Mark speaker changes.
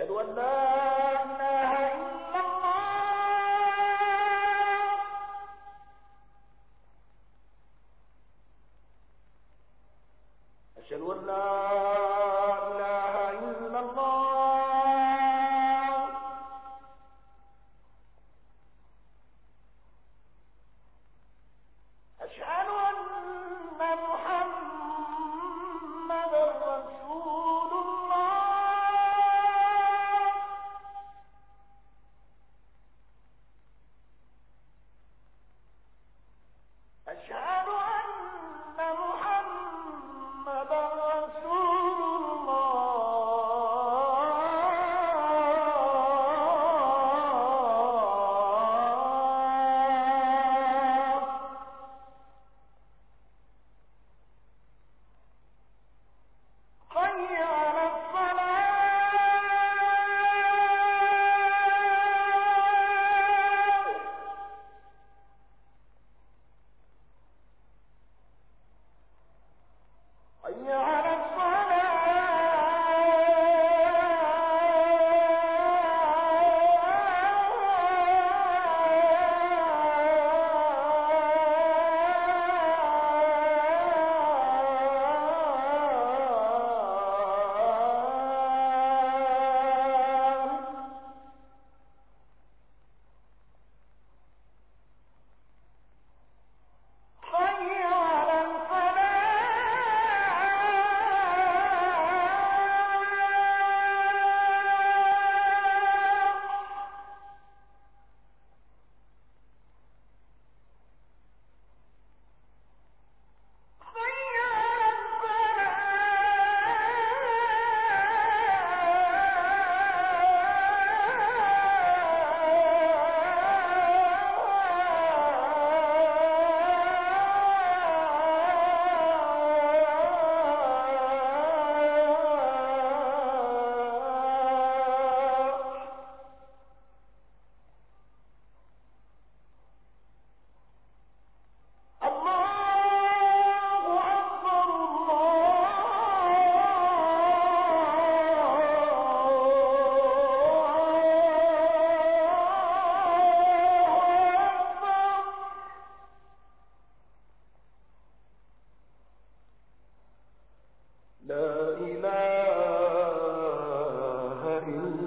Speaker 1: أشهد أن لا إله إلا الله أشهد أن لا إله إلا الله أشهد أن محمدا رسول الله أشهد أن محمدا رسول الله حي على الصلاة حي على الصلاة حي على الفلاح حي على الفلاح الله أكبر الله أكبر لا إله إلا